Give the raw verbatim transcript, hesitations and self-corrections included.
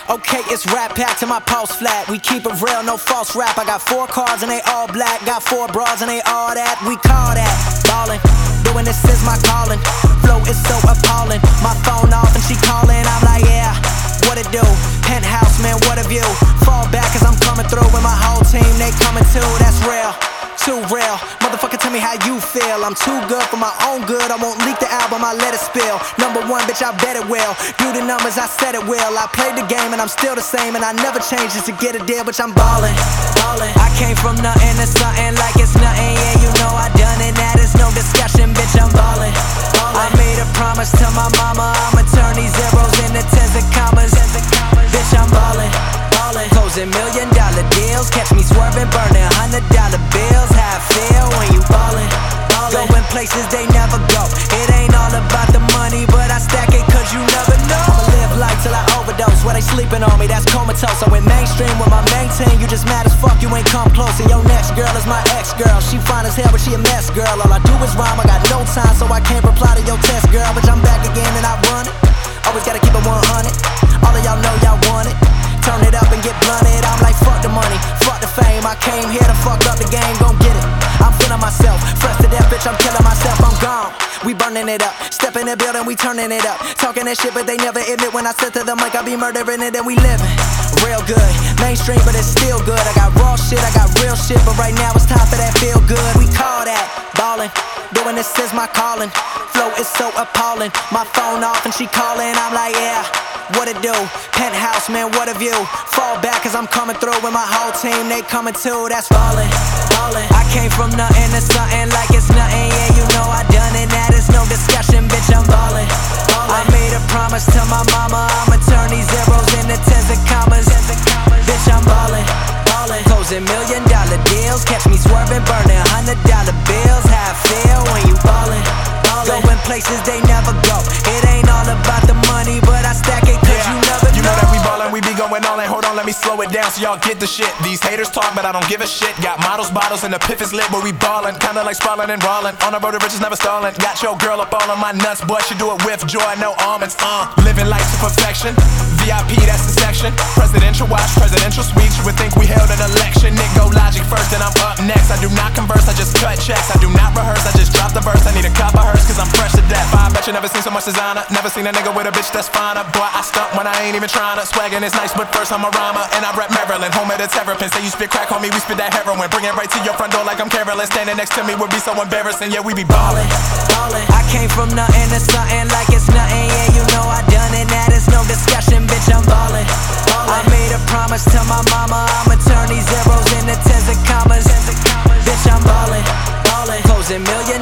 Okay, it's Rat Pack to my pulse flat. We keep it real, no false rap. I got four cars and they all black. Got four bras and they all that. We call that ballin'. Doing this is my calling. Flow is so appalling. My phone off and she calling. I'm like, yeah, what it do? Penthouse, man, what a view. Fall back cause I'm coming through with my whole team. They coming too, that's real. Too real, motherfucker, tell me how you feel. I'm too good for my own good. I won't leak the album, I let it spill. Number one, bitch, I bet it will. Do the numbers, I said it will. I played the game and I'm still the same, and I never changed it to get a deal, bitch, I'm ballin', ballin'. I came from nothing to something like it's nothing. Yeah, you know I done it, now there's no discussion, bitch, I'm ballin', ballin'. I made a promise to my mama, I'ma turn these zeros into tens and commas. Bitch, I'm ballin', ballin'. Closing million dollar deals, catch me swerving, burning hundred dollar bills. How I feel when you ballin', ballin'. Going places they never go. It ain't all about the money, but I stack it cause you never know. I'ma live life till I overdose. Where they sleeping on me, that's comatose. I went mainstream with my main team. You just mad as fuck, you ain't come close. And your next girl is my ex-girl. She fine as hell, but she a mess, girl. All I do is rhyme, I got no time, so I can't reply to your test, girl. But I'm back again and I run it. Always gotta keep it one hundred. All of y'all know y'all want it. Turn it up and get blunted. I'm like, fuck the money, fuck the fame. I came here to fuck up the game, gon' get it. I'm feeling myself, fresh to death, bitch, I'm killing myself, I'm gone. We burning it up, step in the building, we turning it up. Talking that shit, but they never admit when I said to the mic, I be murdering it and we living real good. Mainstream, but it's still good. I got raw shit, I got real shit, but right now it's time for that feel good. We call that ballin'. Doing this is my calling. Flow is so appalling. My phone off and she calling. I'm like, yeah, what it do? Penthouse, man, what a view. Fall back cause I'm coming through with my whole team. They coming too, that's ballin', ballin'. I came from nothing to something like it's nothing. Yeah, you know I done it, now there's no discussion, bitch, I'm ballin', ballin'. I made a promise to my mama, I'ma turn these zeros into tens and commas. Bitch, I'm ballin', ballin'. Closing million dollar deals, catch me swerving, burning hundred dollar bills. How I feel when you ballin', ballin'. Going places they never go. It ain't all about the money, but I stack it cause yeah, you never know. You know that we ballin', we be going all in. Hold on, let me slow it down so y'all get the shit. These haters talk, but I don't give a shit. Got models, bottles, and the piff is lit, but we ballin'. Kinda like sprawling and rollin'. On the road to riches, never stallin'. Got your girl up all on my nuts, boy, she do it with joy, no almonds. Uh, living life to perfection. V I P, that's the section. Presidential watch, presidential speech. You would think we held an election. Nick go logic first, and I'm up next. I do not converse, I just cut checks. I do not rehearse, I just drop the verse. I need a cup of hers, cause I'm fresh to death. I bet you never seen so much designer. Never seen a nigga with a bitch that's finer. Boy, I stunt when I ain't even tryna. Swaggin' is nice, but first I'm a rhymer. And I rep Maryland, home of the terrapin. Say you spit crack, homie, we spit that heroin. Bring it right to your front door like I'm Carolyn. Standing next to me would be so embarrassing. Yeah, we be ballin', ballin'. I came from nothing to something like it's nothing. Yeah, you know I done it, now there's no discussion, bitch, I'm ballin', ballin'. I made a promise to my mama, I'ma turn these zeros into tens and commas. Bitch, I'm ballin', ballin'. Closing million